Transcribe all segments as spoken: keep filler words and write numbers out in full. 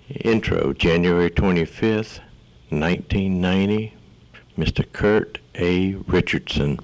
Intro, January twenty-fifth, nineteen ninety, Mister Kurt A. Richardson.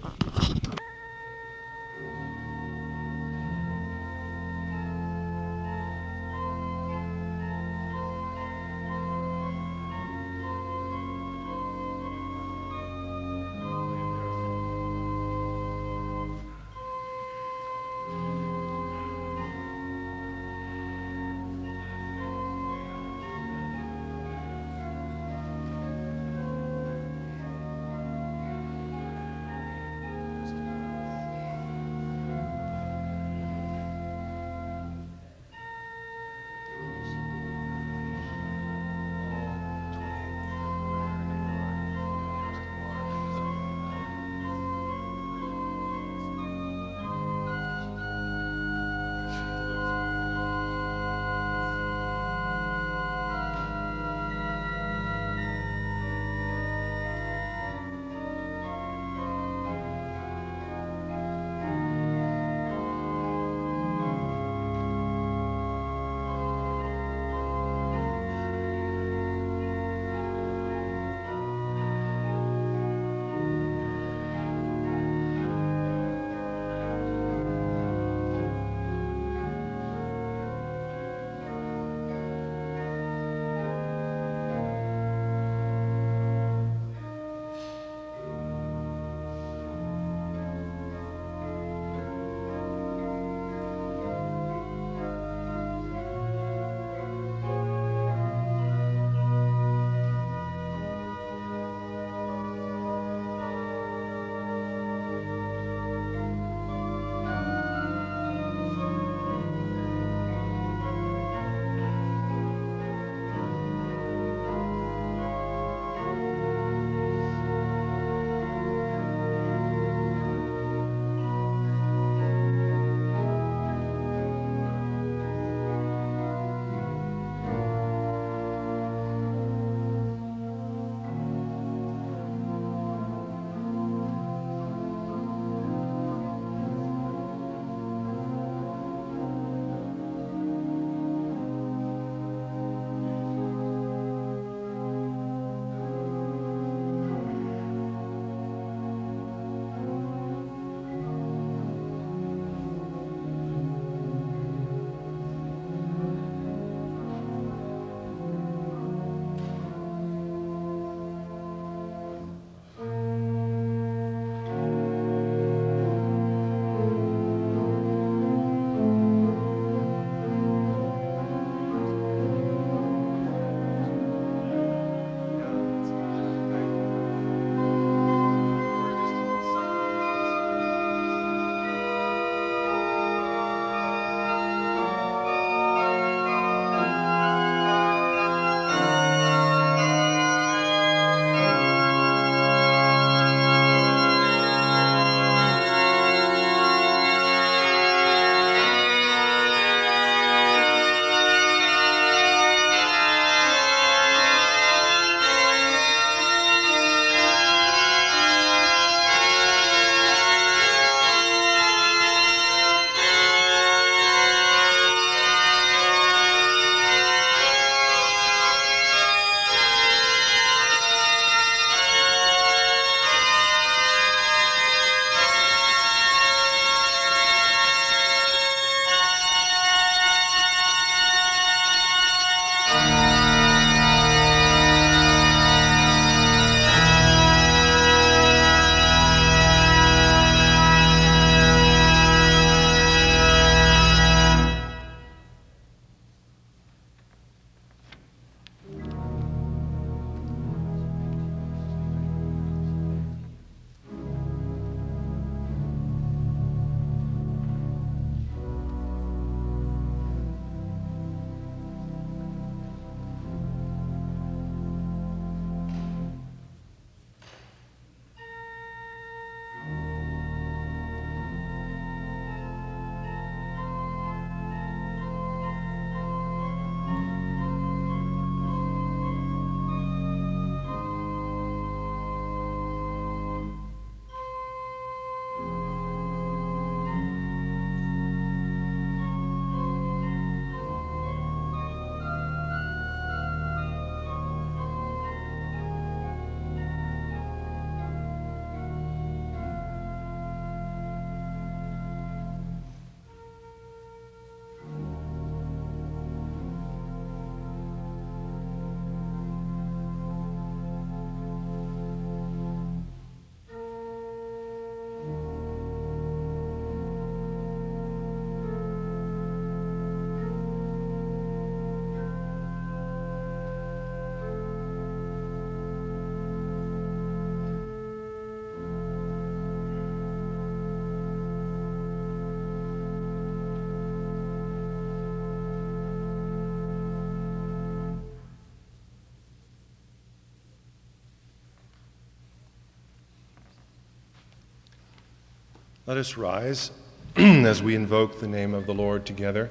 Let us rise as we invoke the name of the Lord together.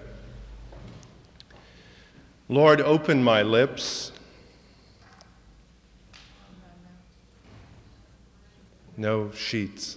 Lord, open my lips. No sheets.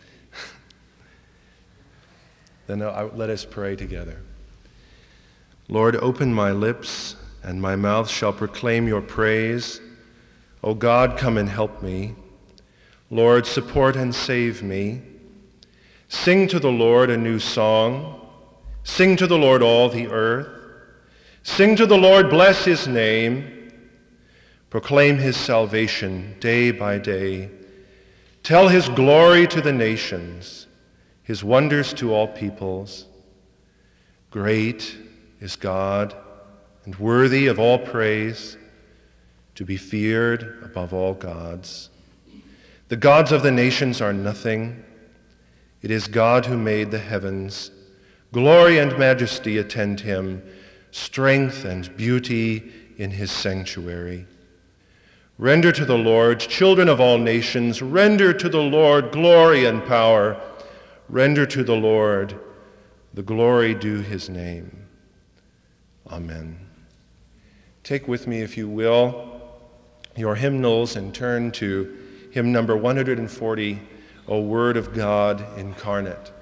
Then uh, let us pray together. Lord, open my lips, and my mouth shall proclaim your praise. O God, come and help me. Lord, support and save me. Sing to the Lord a new song. Sing to the Lord all the earth. Sing to the Lord, bless his name. Proclaim his salvation day by day. Tell his glory to the nations, his wonders to all peoples. Great is God, and worthy of all praise, to be feared above all gods. The gods of the nations are nothing. It is God who made the heavens. Glory and majesty attend him, strength and beauty in his sanctuary. Render to the Lord, children of all nations, render to the Lord glory and power. Render to the Lord the glory due his name. Amen. Take with me, if you will, your hymnals and turn to hymn number one hundred forty, O Word of God Incarnate.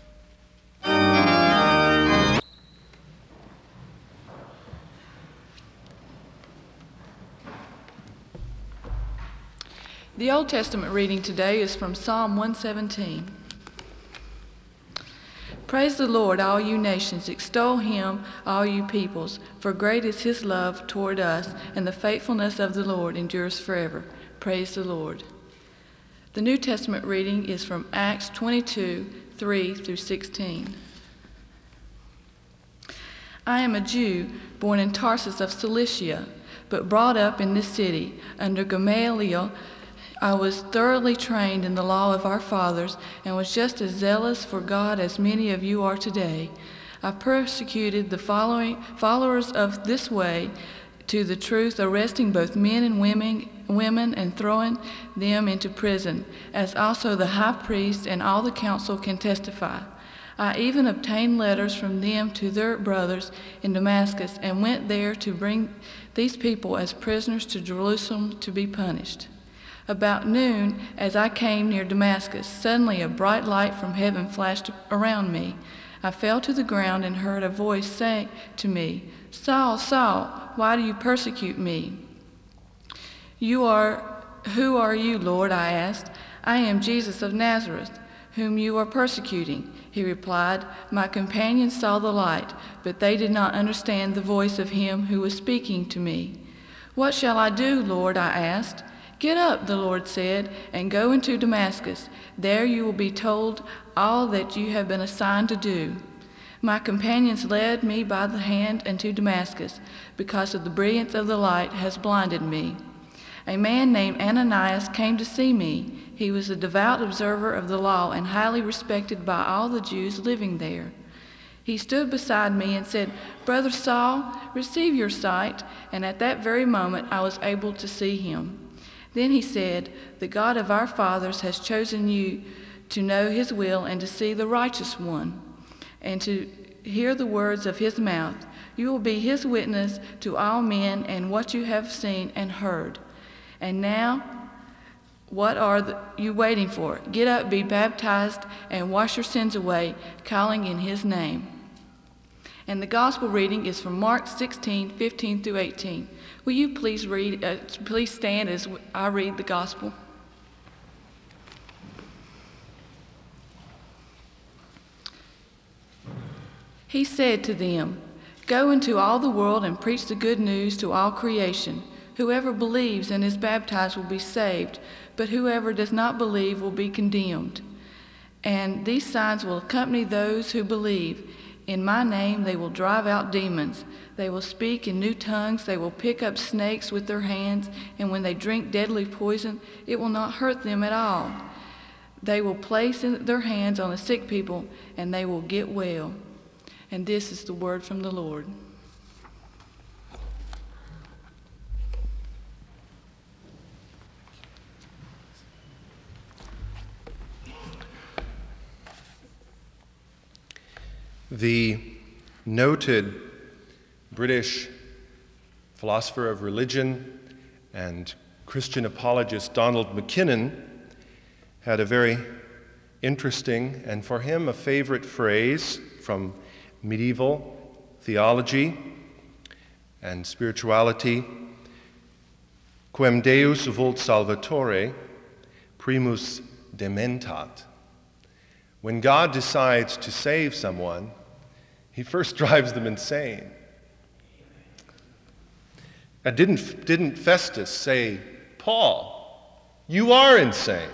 The Old Testament reading today is from Psalm one seventeen. Praise the Lord, all you nations. Extol him, all you peoples. For great is his love toward us, and the faithfulness of the Lord endures forever. Praise the Lord. The New Testament reading is from Acts twenty-two, three through sixteen. I am a Jew, born in Tarsus of Cilicia, but brought up in this city under Gamaliel. I was thoroughly trained in the law of our fathers and was just as zealous for God as many of you are today. I persecuted the following followers of this way to the truth, arresting both men and women, women and throwing them into prison, as also the high priest and all the council can testify. I even obtained letters from them to their brothers in Damascus and went there to bring these people as prisoners to Jerusalem to be punished. About noon, as I came near Damascus, suddenly a bright light from heaven flashed around me. I fell to the ground and heard a voice say to me, Saul, Saul, why do you persecute me? You are, who are you, Lord? I asked. I am Jesus of Nazareth, whom you are persecuting. He replied, my companions saw the light, but they did not understand the voice of him who was speaking to me. What shall I do, Lord? I asked. Get up, the Lord said, and go into Damascus. There you will be told all that you have been assigned to do. My companions led me by the hand into Damascus, because of the brilliance of the light has blinded me. A man named Ananias came to see me. He was a devout observer of the law and highly respected by all the Jews living there. He stood beside me and said, Brother Saul, receive your sight. And at that very moment I was able to see him. Then he said, the God of our fathers has chosen you to know his will and to see the righteous one, and to hear the words of his mouth. You will be his witness to all men and what you have seen and heard. And now, what are the, you waiting for? Get up, be baptized, and wash your sins away, calling in his name. And the gospel reading is from Mark sixteen, fifteen through eighteen. Will you please read? Uh, please stand as I read the gospel. He said to them, Go into all the world and preach the good news to all creation. Whoever believes and is baptized will be saved, but whoever does not believe will be condemned. And these signs will accompany those who believe. In my name they will drive out demons. They will speak in new tongues. They will pick up snakes with their hands. And when they drink deadly poison, it will not hurt them at all. They will place their hands on the sick people, and they will get well. And this is the word from the Lord. The noted British philosopher of religion and Christian apologist Donald MacKinnon had a very interesting, and for him a favorite phrase from medieval theology and spirituality: Quem Deus vult salvatore, primus dementat. When God decides to save someone, he first drives them insane. And didn't, didn't Festus say, Paul, you are insane?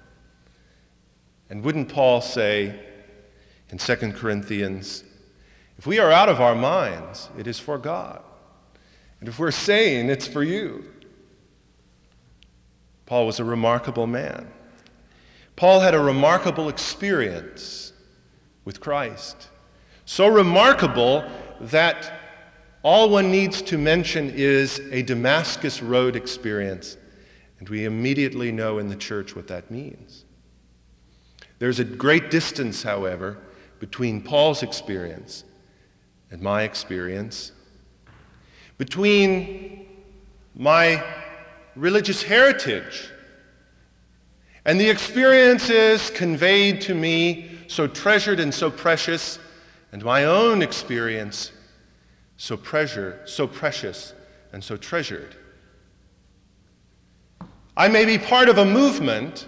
And wouldn't Paul say in Second Corinthians, if we are out of our minds, it is for God. And if we're sane, it's for you. Paul was a remarkable man. Paul had a remarkable experience with Christ. So remarkable that all one needs to mention is a Damascus Road experience, and we immediately know in the church what that means. There's a great distance, however, between Paul's experience and my experience, between my religious heritage and the experiences conveyed to me, so treasured and so precious, and my own experience, so treasure, so precious and so treasured. I may be part of a movement,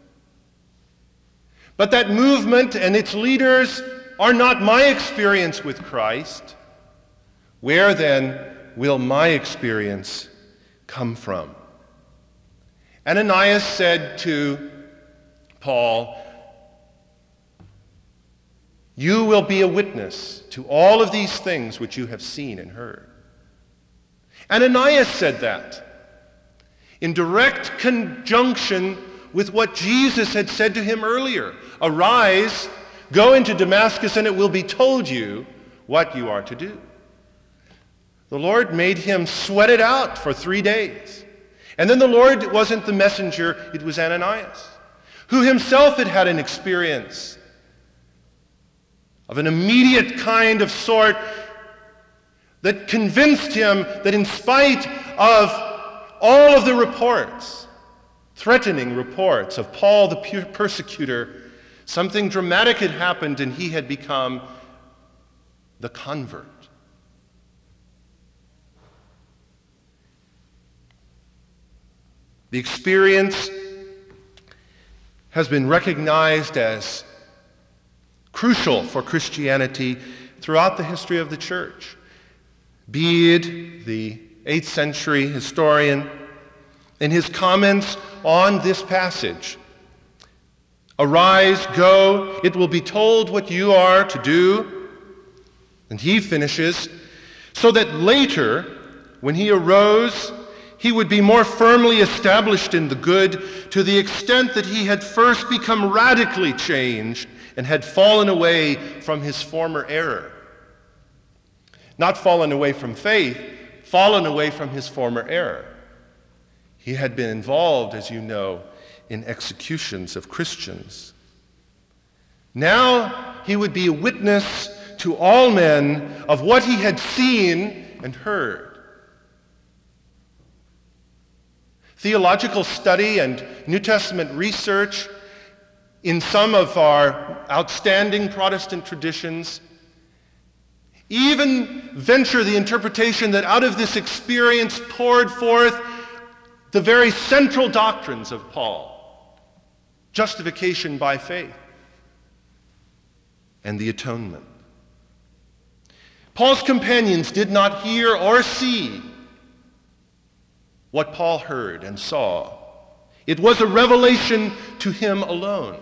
but that movement and its leaders are not my experience with Christ. Where then will my experience come from? Ananias said to Paul, you will be a witness to all of these things which you have seen and heard. Ananias said that in direct conjunction with what Jesus had said to him earlier. Arise, go into Damascus, and it will be told you what you are to do. The Lord made him sweat it out for three days. And then the Lord wasn't the messenger, it was Ananias, who himself had had an experience of an immediate kind of sort that convinced him that in spite of all of the reports, threatening reports of Paul the persecutor, something dramatic had happened and he had become the convert. The experience has been recognized as crucial for Christianity throughout the history of the church. Bede, the eighth century historian, in his comments on this passage, arise, go, it will be told what you are to do. And he finishes, so that later, when he arose, he would be more firmly established in the good, to the extent that he had first become radically changed and had fallen away from his former error. Not fallen away from faith, fallen away from his former error. He had been involved, as you know, in executions of Christians. Now he would be a witness to all men of what he had seen and heard. Theological study and New Testament research in some of our outstanding Protestant traditions even venture the interpretation that out of this experience poured forth the very central doctrines of Paul: justification by faith and the atonement. Paul's companions did not hear or see what Paul heard and saw. It was a revelation to him alone.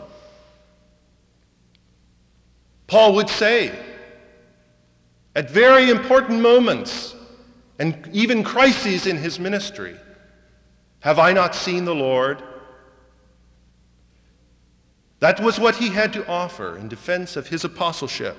Paul would say, at very important moments and even crises in his ministry, have I not seen the Lord? That was what he had to offer in defense of his apostleship.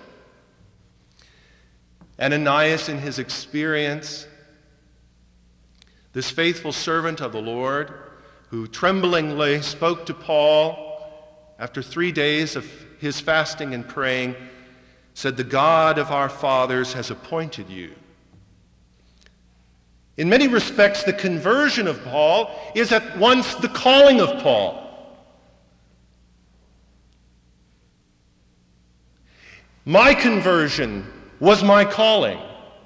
Ananias, in his experience, this faithful servant of the Lord, who tremblingly spoke to Paul after three days of his fasting and praying, said, "The God of our fathers has appointed you." In many respects, the conversion of Paul is at once the calling of Paul. My conversion was my calling.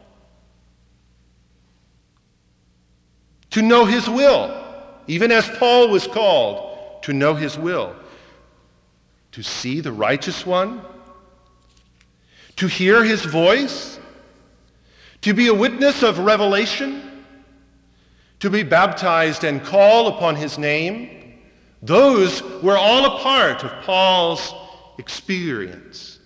To know his will, even as Paul was called to know his will. To see the righteous one, to hear his voice, to be a witness of revelation, to be baptized and call upon his name. Those were all a part of Paul's experience.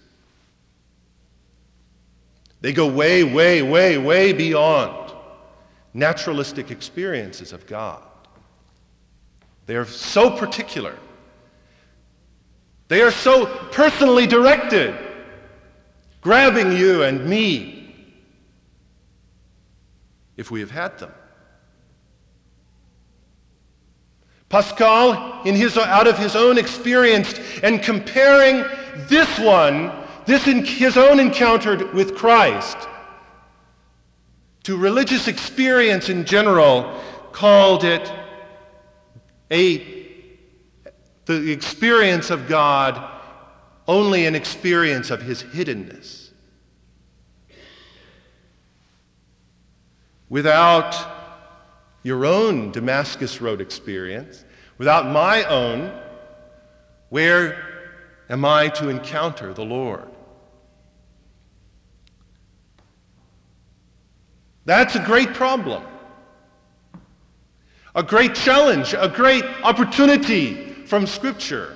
They go way, way, way, way beyond naturalistic experiences of God. They are so particular. They are so personally directed, grabbing you and me, if we have had them. Pascal, in his, out of his own experience, and comparing this one, this in, his own encounter with Christ, to religious experience in general, called it a, the experience of God only an experience of his hiddenness. Without your own Damascus Road experience, without my own, where am I to encounter the Lord? That's a great problem, a great challenge, a great opportunity from Scripture.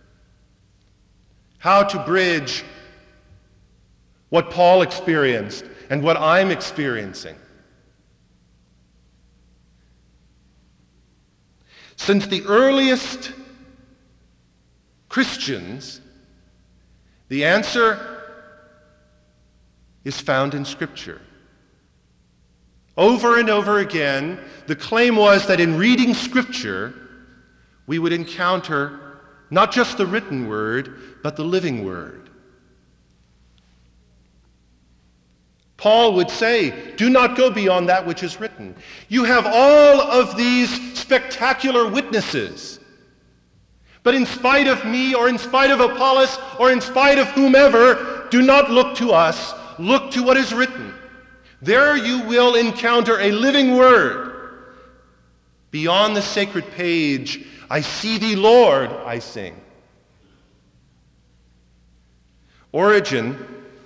How to bridge what Paul experienced and what I'm experiencing. Since the earliest Christians, the answer is found in Scripture. Over and over again, the claim was that in reading Scripture, we would encounter not just the written word, but the living word. Paul would say, do not go beyond that which is written. You have all of these spectacular witnesses. But in spite of me, or in spite of Apollos, or in spite of whomever, do not look to us. Look to what is written. There you will encounter a living word. Beyond the sacred page, I see thee, Lord, I sing. Origen,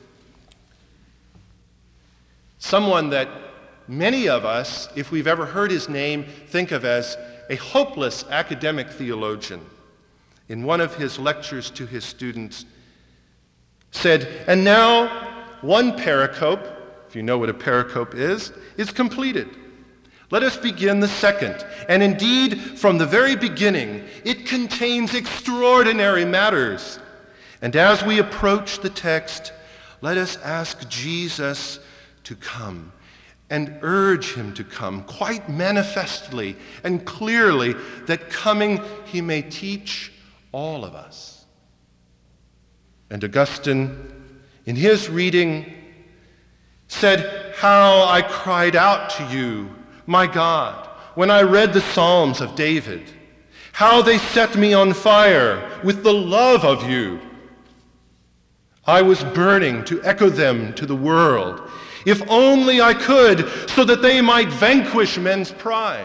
someone that many of us, if we've ever heard his name, think of as a hopeless academic theologian, in one of his lectures to his students, said, and now one pericope, if you know what a pericope is, is completed. Let us begin the second. And indeed, from the very beginning, it contains extraordinary matters. And as we approach the text, let us ask Jesus to come and urge him to come quite manifestly and clearly, that coming he may teach all of us. And Augustine, in his reading, said, how I cried out to you, my God, when I read the Psalms of David, how they set me on fire with the love of you. I was burning to echo them to the world, if only I could, so that they might vanquish men's pride.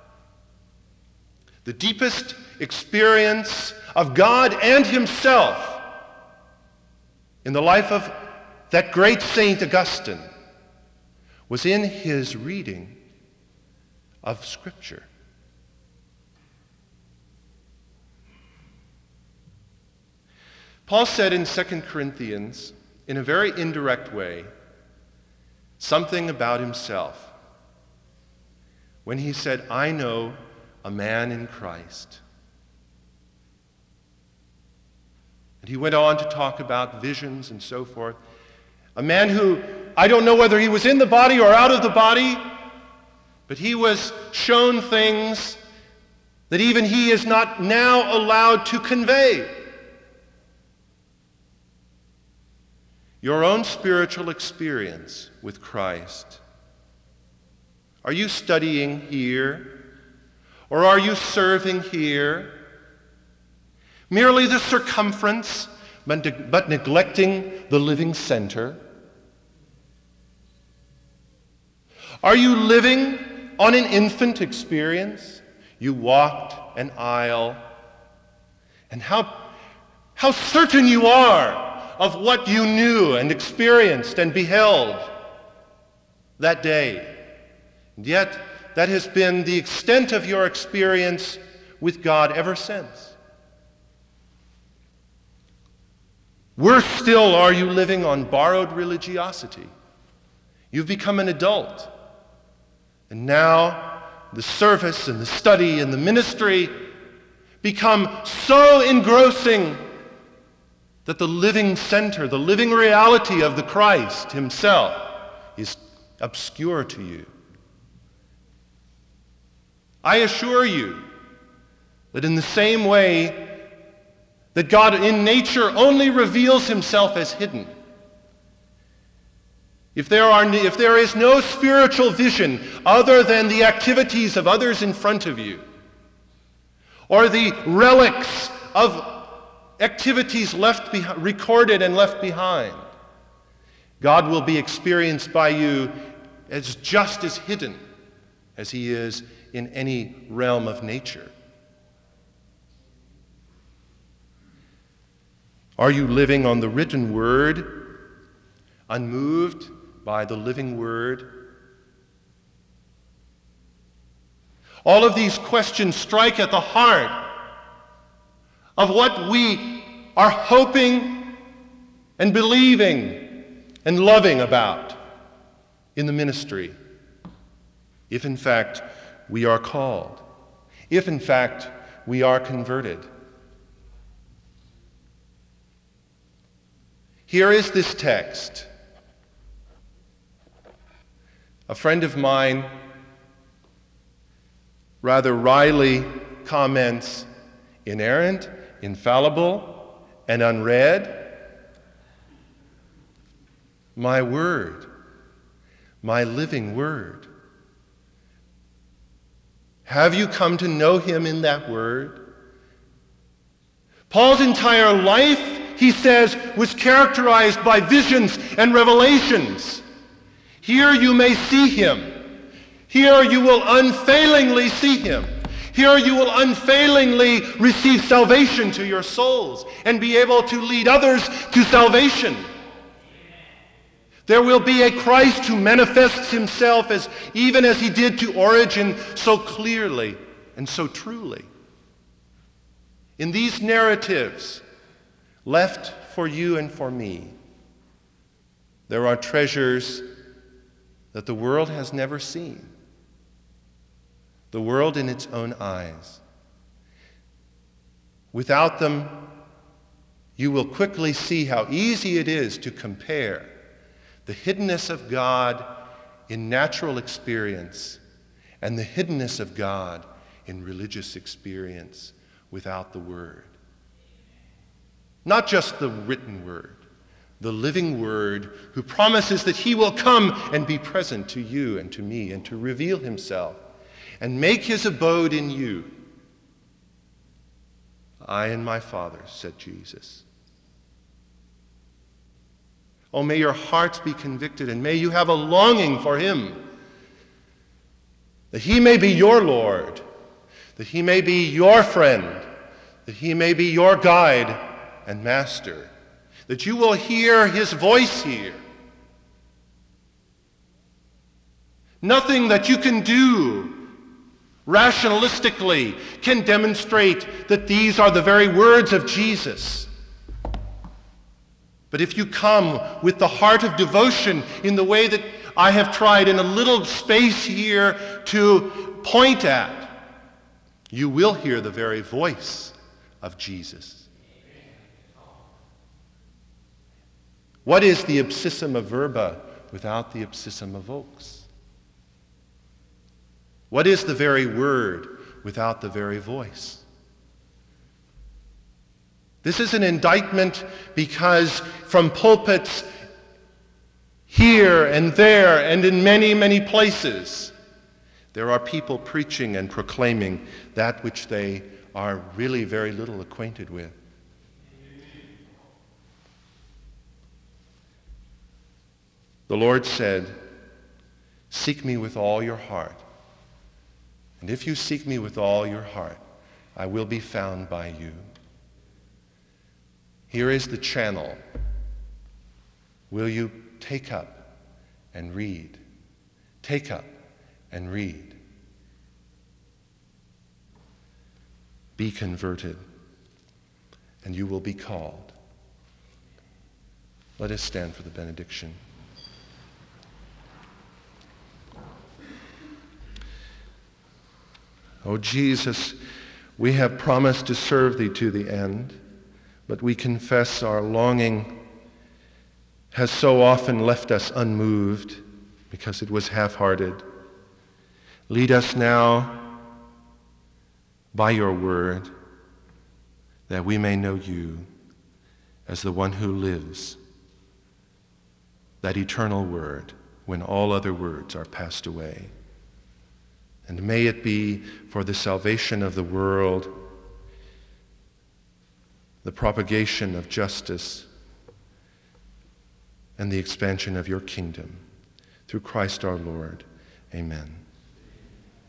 The deepest experience of God and himself in the life of that great Saint Augustine was in his reading of Scripture. Paul said in Second Corinthians, in a very indirect way, something about himself when he said, I know a man in Christ. And he went on to talk about visions and so forth. A man who, I don't know whether he was in the body or out of the body, but he was shown things that even he is not now allowed to convey. your own spiritual experience with Christ. Are you studying here? Or are you serving here? Merely the circumference, but, but neglecting the living center? Are you living on an infant experience? You walked an aisle, and how, how certain you are of what you knew and experienced and beheld that day. And yet, that has been the extent of your experience with God ever since. Worse still, are you living on borrowed religiosity? You've become an adult, and now the service and the study and the ministry become so engrossing that the living center, the living reality of the Christ himself is obscure to you. I assure you that in the same way that God in nature only reveals himself as hidden, if there are, if there is no spiritual vision other than the activities of others in front of you, or the relics of activities left behind, recorded and left behind, God will be experienced by you as just as hidden as he is in any realm of nature. Are you living on the written word, unmoved by the living word? All of these questions strike at the heart of what we are hoping and believing and loving about in the ministry, if in fact we are called, if in fact we are converted. Here is this text. A friend of mine rather wryly comments, inerrant, infallible, and unread. My word, my living word. Have you come to know him in that word? Paul's entire life, he says, was characterized by visions and revelations. Here you may see him. Here you will unfailingly see him. Here you will unfailingly receive salvation to your souls and be able to lead others to salvation. There will be a Christ who manifests himself as even as he did to Origen so clearly and so truly. In these narratives left for you and for me, there are treasures that the world has never seen. The world in its own eyes. Without them, you will quickly see how easy it is to compare the hiddenness of God in natural experience and the hiddenness of God in religious experience without the Word. Not just the written Word, the living Word who promises that he will come and be present to you and to me and to reveal himself and make his abode in you. I and my Father, said Jesus. Oh, may your hearts be convicted, and may you have a longing for him, that he may be your Lord, that he may be your friend, that he may be your guide and master, that you will hear his voice here. Nothing that you can do rationalistically can demonstrate that these are the very words of Jesus. But if you come with the heart of devotion in the way that I have tried in a little space here to point at, you will hear the very voice of Jesus. What is the ipsissima verba without the ipsissima vox? What is the very word without the very voice? This is an indictment because from pulpits Here and there and in many, many places, there are people preaching and proclaiming that which they are really very little acquainted with. The Lord said, "Seek me with all your heart. And if you seek me with all your heart, I will be found by you." Here is the channel. Will you take up and read? Take up and read. Be converted, and you will be called. Let us stand for the benediction. O Jesus, we have promised to serve thee to the end, but we confess our longing has so often left us unmoved because it was half-hearted. Lead us now by your word that we may know you as the one who lives, that eternal word when all other words are passed away. And may it be for the salvation of the world, the propagation of justice, and the expansion of your kingdom. Through Christ our Lord. Amen.